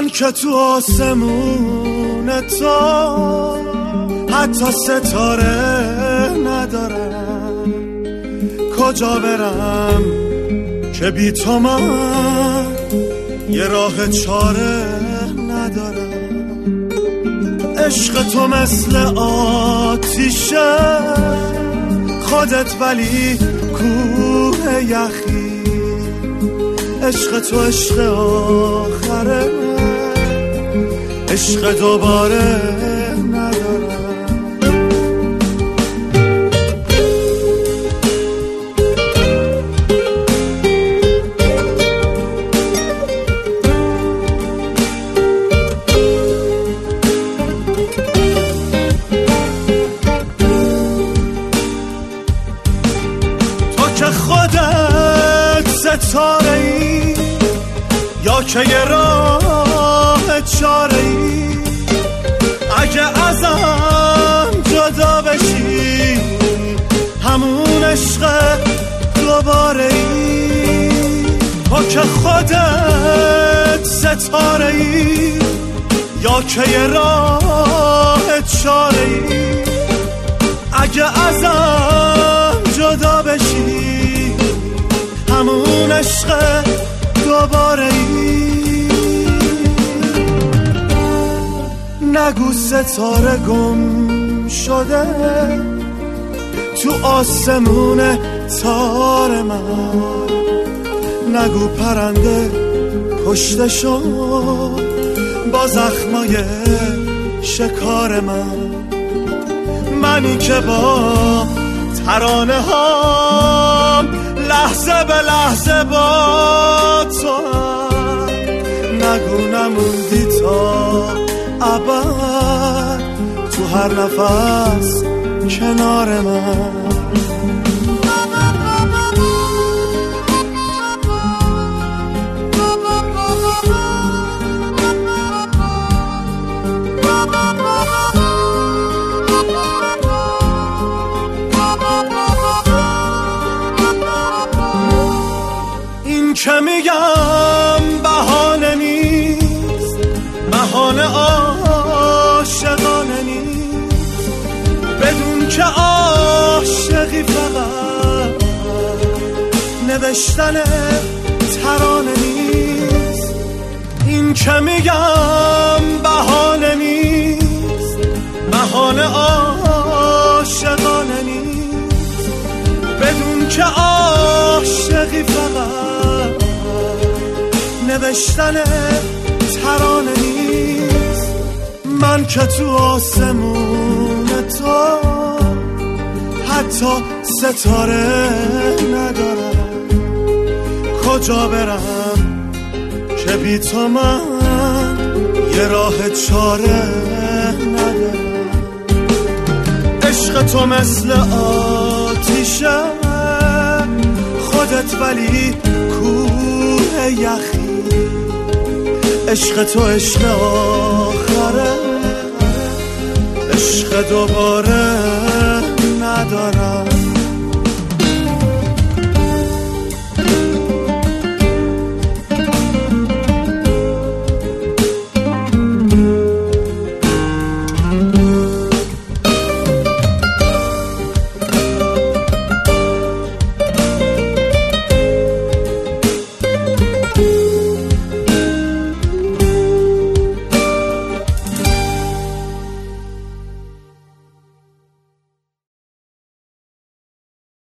من که تو آسمون تو حتی ستاره ندارم، کجا برم که بی تو من یه راه چاره ندارم. عشق تو مثل آتیشه خودت ولی کوه یخی، عشق تو عشق آخره، عشق دوباره ندارم. تو که خودت ستاره ای یا که یه راه چاره ای، اگه ازم جدا بشی همون عشق دوباره ای. تو که خودت ستاره ای یا که یه راه چاره ای، اگه ازم جدا بشی همون عشق دوباره ای. نگو ستاره گم شده تو آسمون تار من، نگو پرنده کشته شد با زخمای شکار من، منی که با ترانه هام لحظه به لحظه با تو هم، نگو نموندی تا ابد تو هر نفس کنار من. این که میگم بهانه نیست، بهانه عاشقانه نیست، بدون که عاشقی فقط نوشتن ترانه نیست. این که میگم بهانه نیست، بهانه عاشقانه نیست، بدون که عاشقی فقط نوشتن ترانه نیست. من که تو آسمون تو حتی ستاره ندارم، کجا برم که بی تو من یه راه چاره ندارم. عشق تو مثل آتیشه خودت ولی کوه یخی، عشق تو عشق آخره، عشق دوباره